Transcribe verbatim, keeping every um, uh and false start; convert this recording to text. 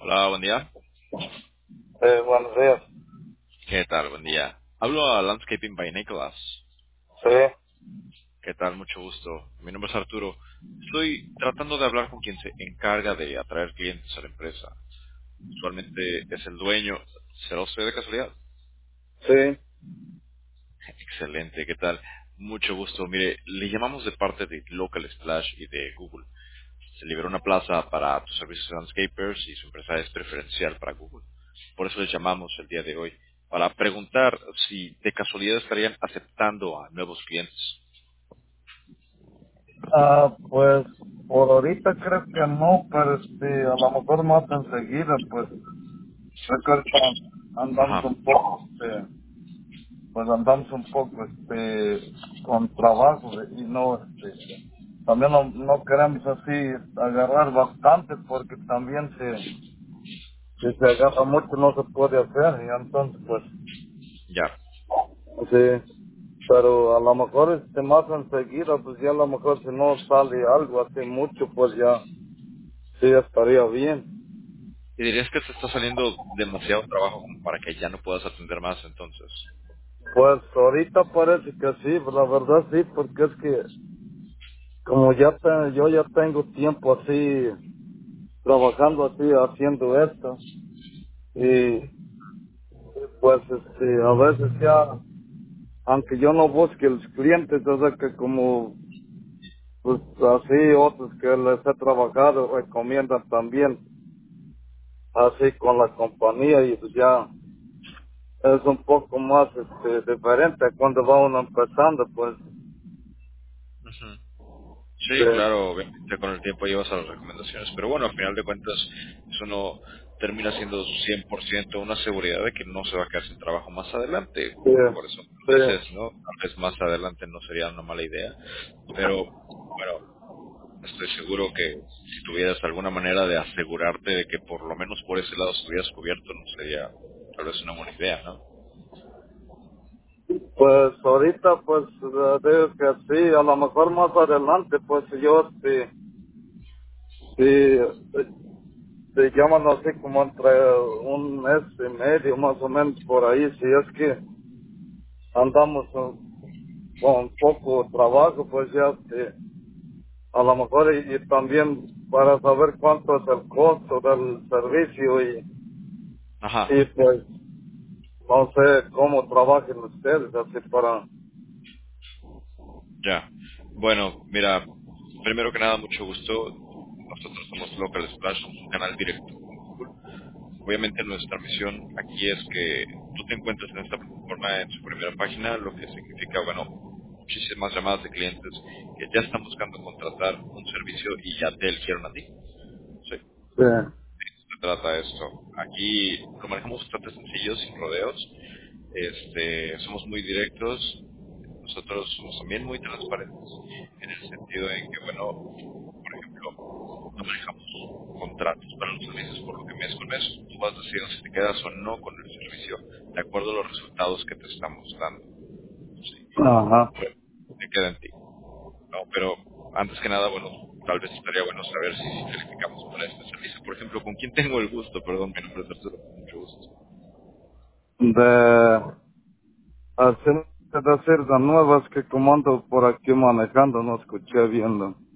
Hola, buen día. Eh, buenos días. ¿Qué tal? Buen día. Hablo a Landscaping by Nicholas. Sí. ¿Qué tal? Mucho gusto. Mi nombre es Arturo. Estoy tratando de hablar con quien se encarga de atraer clientes a la empresa. Usualmente es el dueño. ¿Será usted de casualidad? Sí. Excelente. ¿Qué tal? Mucho gusto. Mire, le llamamos de parte de Local Splash y de Google. Se liberó una plaza para tus servicios de landscapers y su empresa es preferencial para Google. Por eso les llamamos el día de hoy, para preguntar si de casualidad estarían aceptando a nuevos clientes. Ah, pues por ahorita creo que no, pero este, a lo mejor más enseguida, pues creo que ahorita andamos Ajá, un poco, este, pues andamos un poco, este, con trabajo y no, este, también no, no queremos así agarrar bastante porque también se, si se agarra mucho no se puede hacer y entonces pues, ya. sí. Pero a lo mejor este más enseguida, pues ya a lo mejor si no sale algo así mucho, pues ya sí estaría bien. ¿Y dirías que te está saliendo demasiado trabajo como para que ya no puedas atender más entonces? Pues ahorita parece que sí, pues, la verdad sí, porque es que como ya te- yo ya tengo tiempo así, trabajando así, haciendo esto, y pues este, a veces ya, aunque yo no busque los clientes, o sea que como, pues así otros que les he trabajado recomiendan también, así con la compañía y pues ya es un poco más este, diferente cuando va uno empezando, pues. Ujú. Sí, Sí, claro, obviamente con el tiempo llevas a las recomendaciones, pero bueno, al final de cuentas eso no termina siendo cien por ciento una seguridad de que no se va a quedar sin trabajo más adelante. sí, Por eso sí. dices, ¿no? Tal vez más adelante no sería una mala idea, pero bueno, estoy seguro que si tuvieras alguna manera de asegurarte de que por lo menos por ese lado estuvieras cubierto, no sería tal vez una buena idea, ¿no? Pues ahorita, pues, eh, digo que sí, a lo mejor más adelante, pues yo, sí, sí, se llaman así como entre un mes y medio, más o menos por ahí, si es que andamos con, con poco trabajo, pues ya, sí, a lo mejor y, y también para saber cuánto es el costo del servicio y, Ajá, y pues no sé cómo trabajen ustedes, así para... ya. Bueno, mira, primero que nada, mucho gusto. Nosotros somos Local Splash, somos un canal directo con Google. Obviamente nuestra misión aquí es que tú te encuentres en esta plataforma en su primera página, lo que significa, bueno, muchísimas llamadas de clientes que ya están buscando contratar un servicio y ya te eligieron a ti. Sí, Sí. se trata esto. Aquí lo manejamos bastante sencillo, sin rodeos. Este, somos muy directos. Nosotros somos también muy transparentes en el sentido en que, bueno, por ejemplo, no manejamos contratos para los servicios por lo que mes con mes. Tú vas decidiendo si te quedas o no con el servicio de acuerdo a los resultados que te estamos dando. Sí. Ajá. Bueno, te queda en ti. ¿No? Pero antes que nada, bueno, tal vez estaría bueno saber si si calificamos para este servicio. Por ejemplo, ¿con quién tengo el gusto? Perdón, mi nombre es Arturo. Mucho gusto. De hacer, de decir de nuevas que como ando por aquí manejando, no escuché viendo.